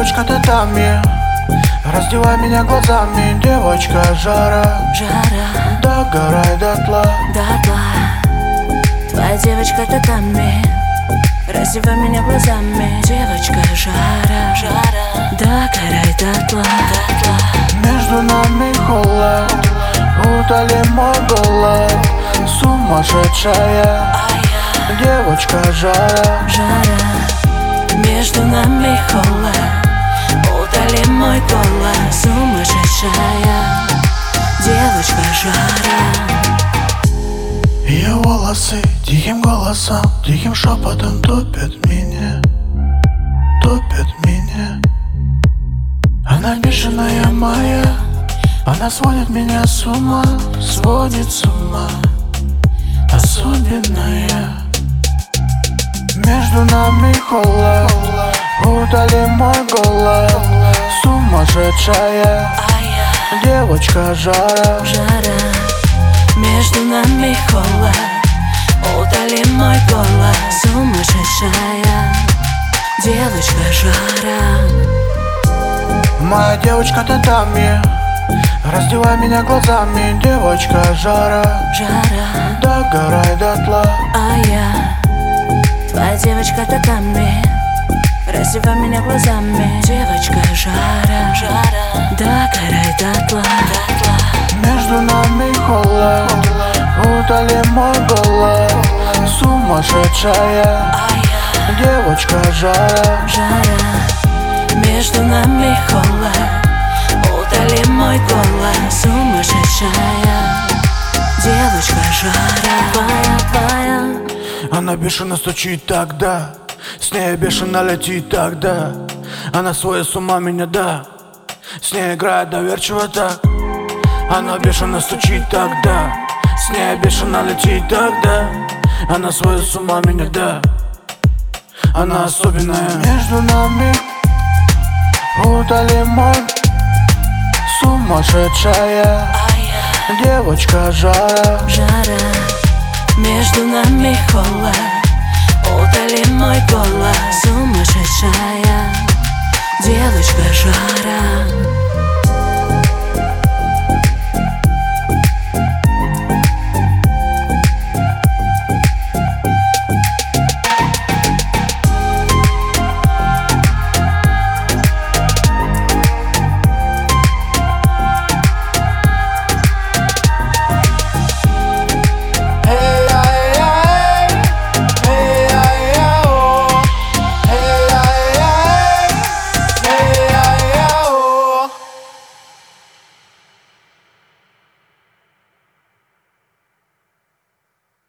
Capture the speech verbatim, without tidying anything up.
девочка татами, раздевай меня глазами, девочка жара, жара, догорай дотла, дотла. Твоя девочка татами, раздевай меня глазами, девочка жара, жара, догорай дотла, дотла. Между нами холод, утоли мой голод, сумасшедшая девочка жара, жара. Между нами холод, утоли мой голод, сумасшедшая девочка жара. Ее волосы тихим голосом, тихим шепотом топят меня, топят меня. Она бешеная моя, она сводит меня с ума, сводит с ума, особенная. Между нами холод, утоли мой голод, сумасшедшая девочка жара, жара. Между нами холод, утоли мой голод, сумасшедшая девочка жара. Моя девочка татами, раздевай меня глазами, девочка жара, жара, догорай дотла. А я твоя девочка татами, раздевай меня глазами, девочка жара, жара, догорай дотла, дотла. Между нами холод, утоли мой голод, сумасшедшая девочка жара, жара. Между нами холод, утоли мой голод, сумасшедшая девочка жара. Твоя, твоя. Она бешено стучит тогда, с ней бешено летит тогда. Она сводит с ума меня, да, с ней играет доверчиво так. Она бешено стучит тогда, с ней бешено летит тогда. Она сводит с ума меня, да, она особенная. Между нами утоли мой, сумасшедшая девочка жара, жара. Между нами холод, утоли мой голод, сумасшедшая девочка жара.